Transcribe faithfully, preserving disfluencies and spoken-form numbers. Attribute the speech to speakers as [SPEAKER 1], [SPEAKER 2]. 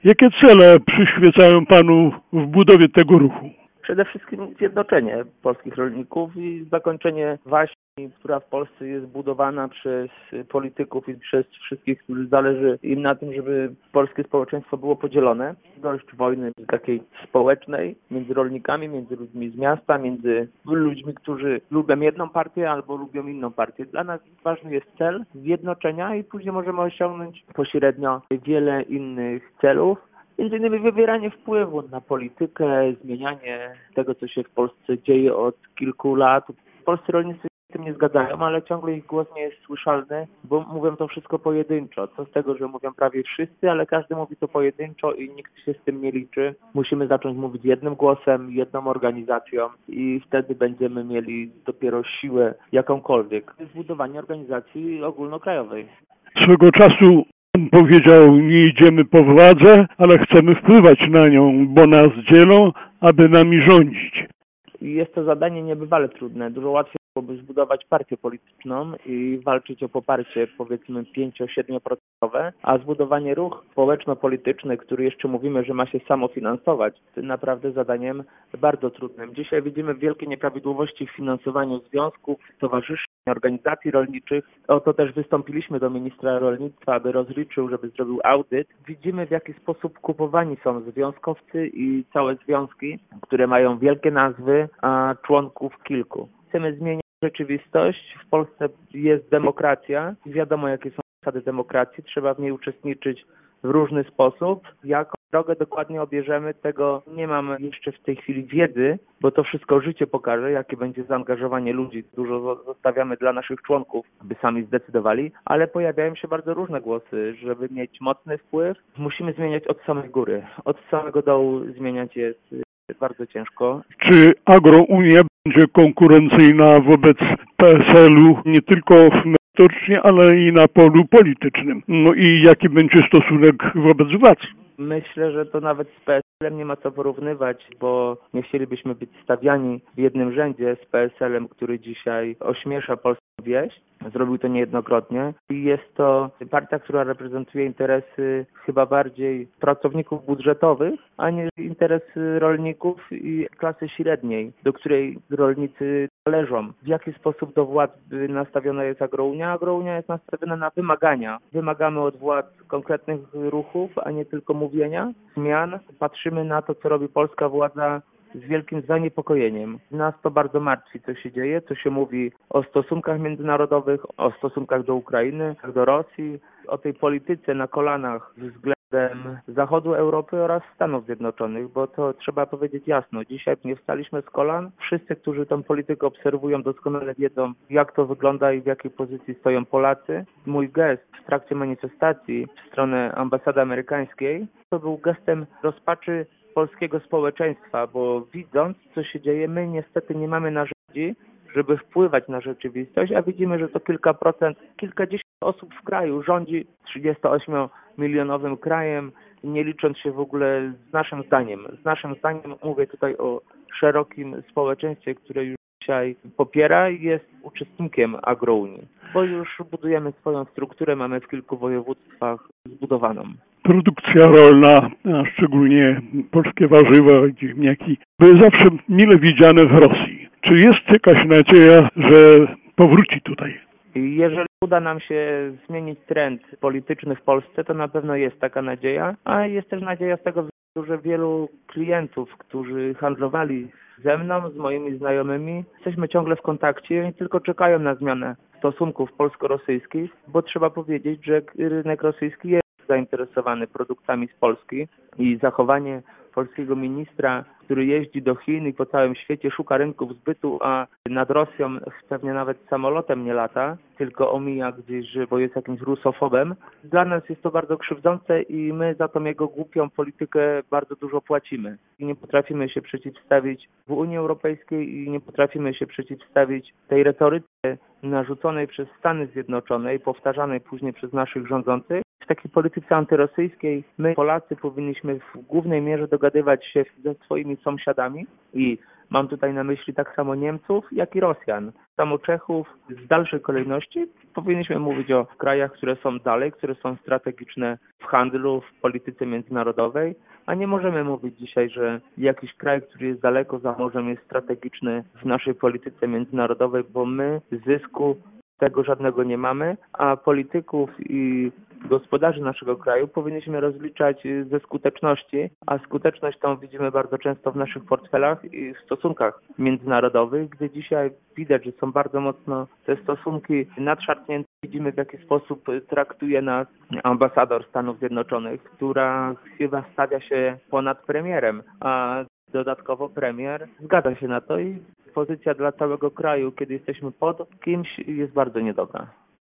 [SPEAKER 1] Jakie cele przyświecają Panu w budowie tego ruchu?
[SPEAKER 2] Przede wszystkim zjednoczenie polskich rolników i zakończenie waśni, która w Polsce jest budowana przez polityków i przez wszystkich, którzy zależy im na tym, żeby polskie społeczeństwo było podzielone. Dość wojny takiej społecznej między rolnikami, między ludźmi z miasta, między ludźmi, którzy lubią jedną partię albo lubią inną partię. Dla nas ważny jest cel zjednoczenia i później możemy osiągnąć pośrednio wiele innych celów. Między innymi wywieranie wpływu na politykę, zmienianie tego, co się w Polsce dzieje od kilku lat. Polscy rolnicy się z tym nie zgadzają, ale ciągle ich głos nie jest słyszalny, bo mówią to wszystko pojedynczo. Co z tego, że mówią prawie wszyscy, ale każdy mówi to pojedynczo i nikt się z tym nie liczy. Musimy zacząć mówić jednym głosem, jedną organizacją i wtedy będziemy mieli dopiero siłę jakąkolwiek w budowaniu organizacji ogólnokrajowej.
[SPEAKER 1] Swego czasu on powiedział, nie idziemy po władzę, ale chcemy wpływać na nią, bo nas dzielą, aby nami rządzić.
[SPEAKER 2] Jest to zadanie niebywale trudne. Dużo łatwiej byłoby zbudować partię polityczną i walczyć o poparcie, powiedzmy pięcio-siedmiu procentowe, a zbudowanie ruch społeczno-polityczny, który jeszcze mówimy, że ma się samofinansować, jest naprawdę zadaniem bardzo trudnym. Dzisiaj widzimy wielkie nieprawidłowości w finansowaniu związków, stowarzyszeń, organizacji rolniczych. O to też wystąpiliśmy do ministra rolnictwa, aby rozliczył, żeby zrobił audyt. Widzimy, w jaki sposób kupowani są związkowcy i całe związki, które mają wielkie nazwy, a członków kilku. Chcemy zmieniać rzeczywistość. W Polsce jest demokracja. Wiadomo, jakie są zasady demokracji. Trzeba w niej uczestniczyć w różny sposób. Jaką drogę dokładnie obierzemy, tego nie mam jeszcze w tej chwili wiedzy, bo to wszystko życie pokaże, jakie będzie zaangażowanie ludzi. Dużo zostawiamy dla naszych członków, by sami zdecydowali, ale pojawiają się bardzo różne głosy. Żeby mieć mocny wpływ, musimy zmieniać od samej góry. Od samego dołu zmieniać jest bardzo ciężko.
[SPEAKER 1] Czy Agrounia będzie konkurencyjna wobec P S L-u nie tylko merytorycznie, ale i na polu politycznym? No i jaki będzie stosunek wobec władz?
[SPEAKER 2] Myślę, że to nawet z P S L-em nie ma co porównywać, bo nie chcielibyśmy być stawiani w jednym rzędzie z P S L-em, który dzisiaj ośmiesza polską wieś. Zrobił to niejednokrotnie i jest to partia, która reprezentuje interesy chyba bardziej pracowników budżetowych, a nie interesy rolników i klasy średniej, do której rolnicy należą. W jaki sposób do władz nastawiona jest Agrounia? Agrounia jest nastawiona na wymagania. Wymagamy od władz konkretnych ruchów, a nie tylko mówienia, zmian. Patrzymy na to, co robi polska władza z wielkim zaniepokojeniem. Nas to bardzo martwi, co się dzieje, co się mówi o stosunkach międzynarodowych, o stosunkach do Ukrainy, do Rosji, o tej polityce na kolanach względem Zachodu Europy oraz Stanów Zjednoczonych, bo to trzeba powiedzieć jasno. Dzisiaj nie wstaliśmy z kolan. Wszyscy, którzy tę politykę obserwują, doskonale wiedzą, jak to wygląda i w jakiej pozycji stoją Polacy. Mój gest w trakcie manifestacji w stronę ambasady amerykańskiej to był gestem rozpaczy polskiego społeczeństwa, bo widząc, co się dzieje, my niestety nie mamy narzędzi, żeby wpływać na rzeczywistość, a widzimy, że to kilka procent, kilkadziesiąt osób w kraju rządzi trzydziestoośmiomilionowym krajem, nie licząc się w ogóle z naszym zdaniem. Z naszym zdaniem mówię tutaj o szerokim społeczeństwie, które już dzisiaj popiera i jest uczestnikiem Agrounii, bo już budujemy swoją strukturę, mamy w kilku województwach zbudowaną.
[SPEAKER 1] Produkcja rolna, a szczególnie polskie warzywa, ziemniaki, były zawsze mile widziane w Rosji. Czy jest jakaś nadzieja, że powróci tutaj?
[SPEAKER 2] Jeżeli uda nam się zmienić trend polityczny w Polsce, to na pewno jest taka nadzieja, a jest też nadzieja z tego względu, że wielu klientów, którzy handlowali ze mną, z moimi znajomymi, jesteśmy ciągle w kontakcie i tylko czekają na zmianę stosunków polsko-rosyjskich, bo trzeba powiedzieć, że rynek rosyjski jest zainteresowany produktami z Polski i zachowanie polskiego ministra, który jeździ do Chin i po całym świecie szuka rynków zbytu, a nad Rosją pewnie nawet samolotem nie lata, tylko omija gdzieś, bo jest jakimś rusofobem. Dla nas jest to bardzo krzywdzące i my za tą jego głupią politykę bardzo dużo płacimy. I nie potrafimy się przeciwstawić w Unii Europejskiej i nie potrafimy się przeciwstawić tej retoryce narzuconej przez Stany Zjednoczone i powtarzanej później przez naszych rządzących. W takiej polityce antyrosyjskiej my, Polacy, powinniśmy w głównej mierze dogadywać się ze swoimi sąsiadami i Mam tutaj na myśli tak samo Niemców, jak i Rosjan. Samo Czechów. W dalszej kolejności powinniśmy mówić o krajach, które są dalej, które są strategiczne w handlu, w polityce międzynarodowej, a nie możemy mówić dzisiaj, że jakiś kraj, który jest daleko za morzem, jest strategiczny w naszej polityce międzynarodowej, bo my zysku tego żadnego nie mamy, a polityków i gospodarzy naszego kraju powinniśmy rozliczać ze skuteczności, a skuteczność tą widzimy bardzo często w naszych portfelach i w stosunkach międzynarodowych, gdzie dzisiaj widać, że są bardzo mocno te stosunki nadszarpnięte. Widzimy, w jaki sposób traktuje nas ambasador Stanów Zjednoczonych, która chyba stawia się ponad premierem, a dodatkowo premier zgadza się na to i pozycja dla całego kraju, kiedy jesteśmy pod kimś, jest bardzo niedobra.